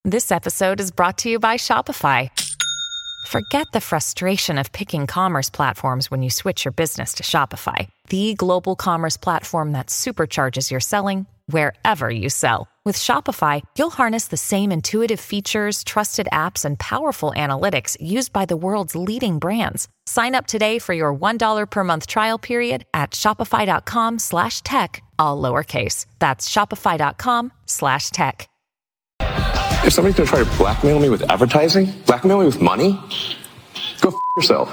This episode is brought to you by Shopify. Forget the frustration of picking commerce platforms when you switch your business to Shopify, the global commerce platform that supercharges your selling wherever you sell. With Shopify, you'll harness the same intuitive features, trusted apps, and powerful analytics used by the world's leading brands. Sign up today for your $1 per month trial period at shopify.com/tech, all lowercase. That's shopify.com/tech. If somebody's going to try to blackmail me with advertising, blackmail me with money, go yourself.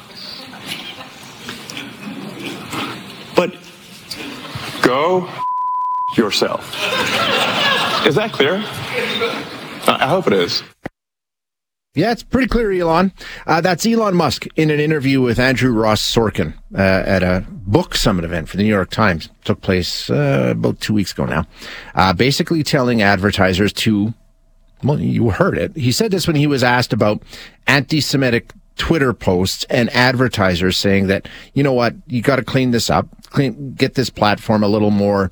But go yourself. Is that clear? I hope it is. Yeah, it's pretty clear, Elon. That's Elon Musk in an interview with Andrew Ross Sorkin at a book summit event for the New York Times. Took place about 2 weeks ago now. Basically telling advertisers to, well, you heard it. He said this when he was asked about anti-Semitic Twitter posts and advertisers saying that, you know what, you got to clean this up, get this platform a little more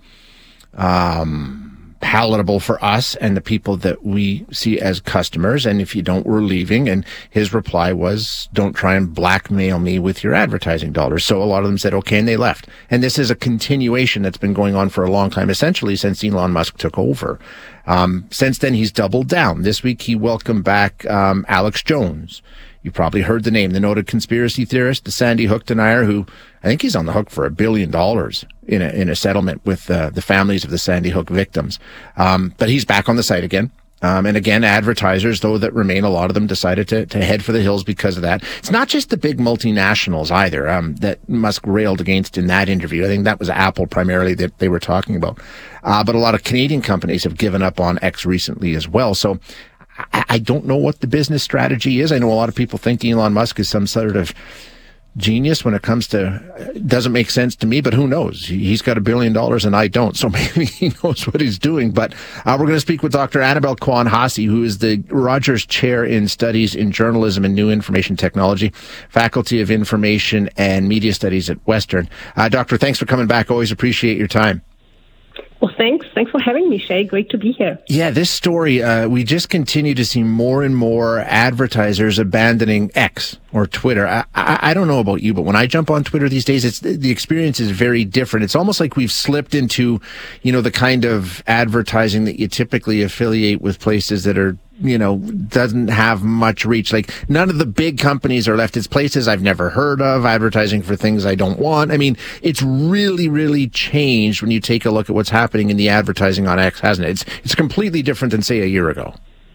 palatable for us and the people that we see as customers. And if you don't, we're leaving. And his reply was, don't try and blackmail me with your advertising dollars. So a lot of them said, okay, and they left. And this is a continuation that's been going on for a long time, essentially since Elon Musk took over. Since then, he's doubled down. This week, he welcomed back Alex Jones. You probably heard the name, the noted conspiracy theorist, the Sandy Hook denier, who I think he's on the hook for $1 billion in a settlement with the families of the Sandy Hook victims. But he's back on the site again. And again, advertisers, though that remain, a lot of them decided to head for the hills because of that. It's not just the big multinationals either that Musk railed against in that interview. I think that was Apple primarily that they were talking about. But a lot of Canadian companies have given up on X recently as well. So I don't know what the business strategy is. I know a lot of people think Elon Musk is some sort of genius when it comes to, it doesn't make sense to me, but who knows? He's got $1 billion and I don't. So maybe he knows what he's doing. But we're going to speak with Dr. Annabelle Kwon-Hasse, who is the Rogers Chair in Studies in Journalism and New Information Technology, Faculty of Information and Media Studies at Western. Doctor, thanks for coming back. Always appreciate your time. Well, thanks. Thanks for having me, Shay. Great to be here. Yeah, this story, we just continue to see more and more advertisers abandoning X or Twitter. I don't know about you, but when I jump on Twitter these days, the experience is very different. It's almost like we've slipped into, the kind of advertising that you typically affiliate with places that are, doesn't have much reach. Like none of the big companies are left. It's places I've never heard of, advertising for things I don't want. I mean, it's really, really changed when you take a look at what's happening in the advertising on X, hasn't it? It's completely different than, say, a year ago.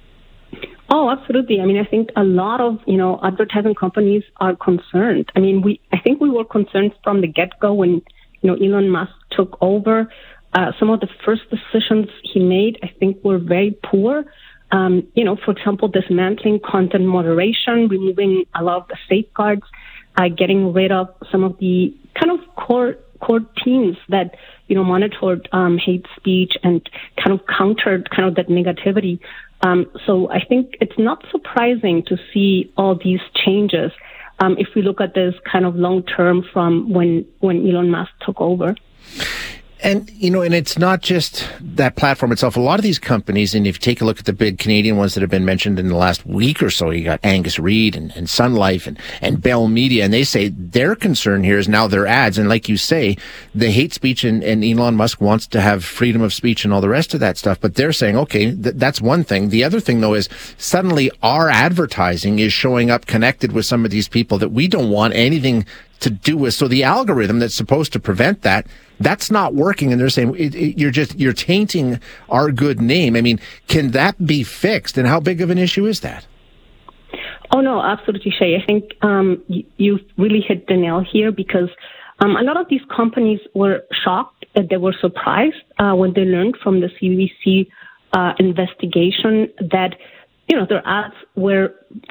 Oh, absolutely. I mean, I think a lot of, advertising companies are concerned. I mean, I think we were concerned from the get-go when, Elon Musk took over. Some of the first decisions he made, I think, were very poor. For example, dismantling content moderation, removing a lot of the safeguards, getting rid of some of the kind of core teams that, monitored hate speech and kind of countered kind of that negativity. So I think it's not surprising to see all these changes if we look at this kind of long term from when Elon Musk took over. And, and it's not just that platform itself. A lot of these companies, and if you take a look at the big Canadian ones that have been mentioned in the last week or so, you got Angus Reid and Sun Life and Bell Media, and they say their concern here is now their ads. And like you say, the hate speech and Elon Musk wants to have freedom of speech and all the rest of that stuff. But they're saying, okay, that's one thing. The other thing, though, is suddenly our advertising is showing up connected with some of these people that we don't want anything to do with. So the algorithm that's supposed to prevent that, that's not working. And they're saying you're tainting our good name. I mean, can that be fixed? And how big of an issue is that? Oh, no, absolutely, Shay. I think you've really hit the nail here because a lot of these companies were shocked. They were surprised when they learned from the CBC investigation that their ads were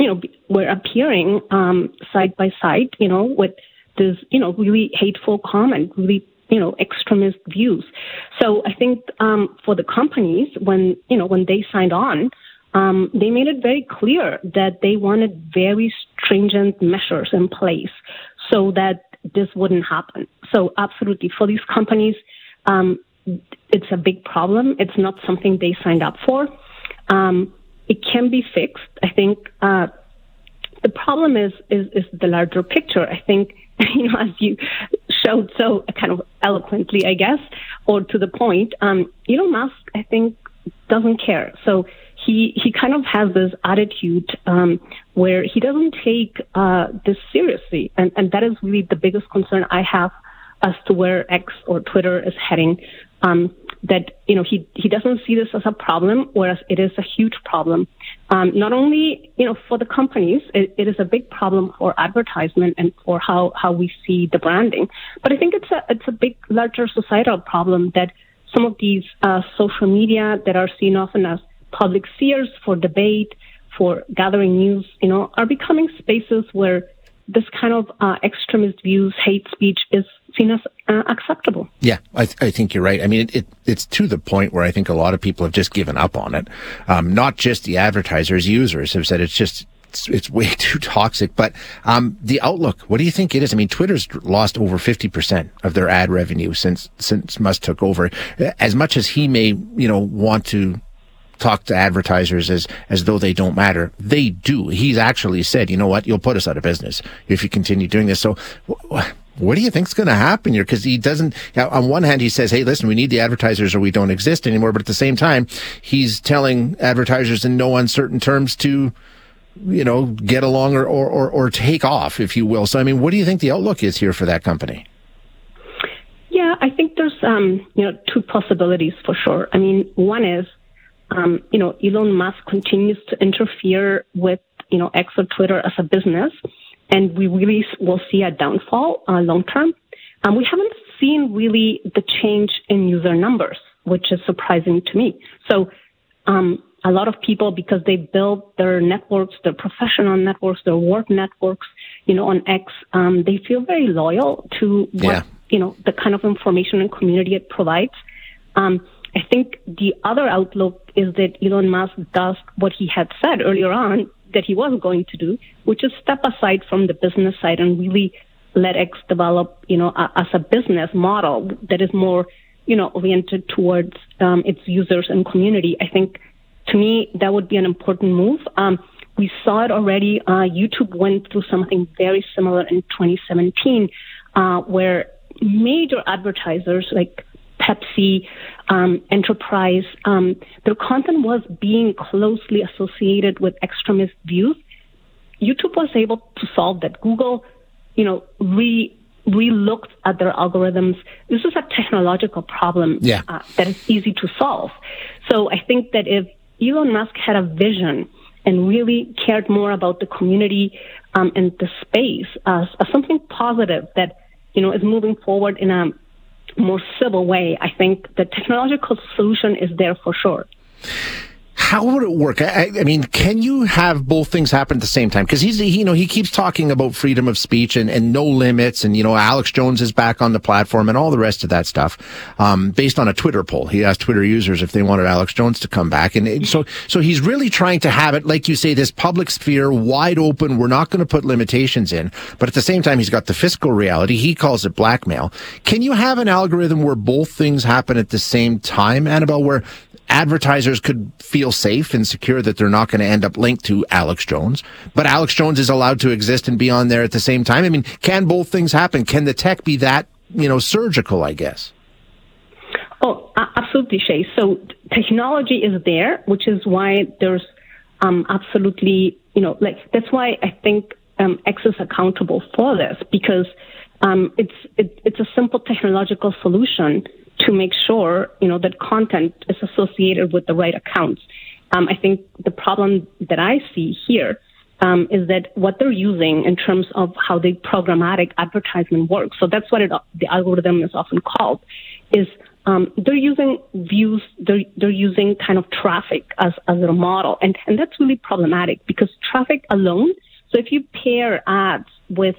appearing side by side, with this, really hateful comment, really, extremist views. So I think for the companies, when they signed on, they made it very clear that they wanted very stringent measures in place so that this wouldn't happen. So absolutely, for these companies, it's a big problem. It's not something they signed up for. it can be fixed. I think the problem is the larger picture. I think, as you showed so kind of eloquently, I guess, or to the point, Elon Musk, I think, doesn't care. So he kind of has this attitude where he doesn't take this seriously. And that is really the biggest concern I have as to where X or Twitter is heading. That, he doesn't see this as a problem, whereas it is a huge problem. Not only, for the companies, it is a big problem for advertisement and for how we see the branding. But I think it's a big, larger societal problem that some of these social media that are seen often as public spheres for debate, for gathering news, are becoming spaces where this kind of extremist views, hate speech is seen as acceptable. Yeah, I think you're right. I mean, it's to the point where I think a lot of people have just given up on it. Not just the advertisers, users have said it's way too toxic. But the outlook, what do you think it is? I mean, Twitter's lost over 50% of their ad revenue since Musk took over. As much as he may, want to talk to advertisers as though they don't matter, they do. He's actually said, you know what, you'll put us out of business if you continue doing this. So what do you think's going to happen here? Because he doesn't, on one hand, he says, hey, listen, we need the advertisers or we don't exist anymore. But at the same time, he's telling advertisers in no uncertain terms to, get along or take off, if you will. So, I mean, what do you think the outlook is here for that company? Yeah, I think there's, two possibilities for sure. I mean, one is, Elon Musk continues to interfere with, X or Twitter as a business, and we really will see a downfall long term. We haven't seen really the change in user numbers, which is surprising to me. So a lot of people, because they built their networks, their professional networks, their work networks, on X, they feel very loyal to what, the kind of information and community it provides. I think the other outlook is that Elon Musk does what he had said earlier on that he was going to do, which is step aside from the business side and really let X develop, as a business model that is more, oriented towards its users and community. I think, to me, that would be an important move. We saw it already. YouTube went through something very similar in 2017, where major advertisers like Pepsi, Enterprise, their content was being closely associated with extremist views. YouTube was able to solve that. Google, re-looked at their algorithms. This is a technological problem that is easy to solve. So I think that if Elon Musk had a vision and really cared more about the community and the space as something positive that, is moving forward in a more civil way, I think the technological solution is there for sure. How would it work? I mean, can you have both things happen at the same time? Because he keeps talking about freedom of speech and no limits, and Alex Jones is back on the platform and all the rest of that stuff. Based on a Twitter poll, he asked Twitter users if they wanted Alex Jones to come back, and so he's really trying to have it, like you say, this public sphere wide open. We're not going to put limitations in, but at the same time, he's got the fiscal reality. He calls it blackmail. Can you have an algorithm where both things happen at the same time, Annabelle, where advertisers could feel safe and secure that they're not going to end up linked to Alex Jones, but Alex Jones is allowed to exist and be on there at the same time? I mean, can both things happen? Can the tech be that, surgical, I guess? Oh, absolutely, Shay. So technology is there, which is why there's absolutely, that's why I think X is accountable for this, because it's a simple technological solution to make sure, that content is associated with the right accounts. I think the problem that I see here is that what they're using in terms of how the programmatic advertisement works, so that's what the algorithm is often called, is they're using views, they're using kind of traffic as their model. And that's really problematic because traffic alone, so if you pair ads with,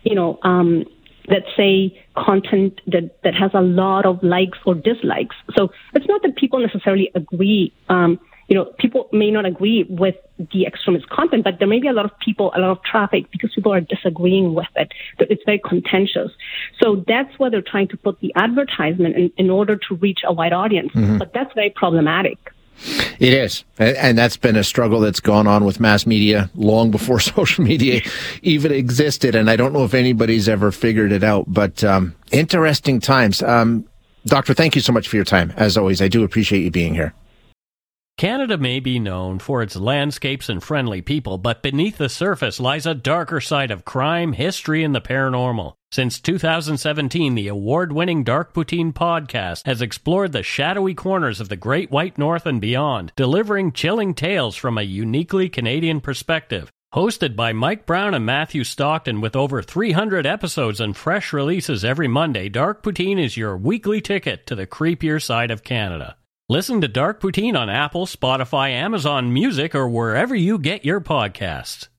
let's say, content that has a lot of likes or dislikes. So it's not that people necessarily agree. People may not agree with the extremist content, but there may be a lot of traffic because people are disagreeing with it. It's very contentious. So that's why they're trying to put the advertisement in order to reach a wide audience. Mm-hmm. But that's very problematic. It is. And that's been a struggle that's gone on with mass media long before social media even existed. And I don't know if anybody's ever figured it out, but interesting times. Doctor, thank you so much for your time. As always, I do appreciate you being here. Canada may be known for its landscapes and friendly people, but beneath the surface lies a darker side of crime, history, and the paranormal. Since 2017, the award-winning Dark Poutine podcast has explored the shadowy corners of the Great White North and beyond, delivering chilling tales from a uniquely Canadian perspective. Hosted by Mike Brown and Matthew Stockton with over 300 episodes and fresh releases every Monday, Dark Poutine is your weekly ticket to the creepier side of Canada. Listen to Dark Poutine on Apple, Spotify, Amazon Music, or wherever you get your podcasts.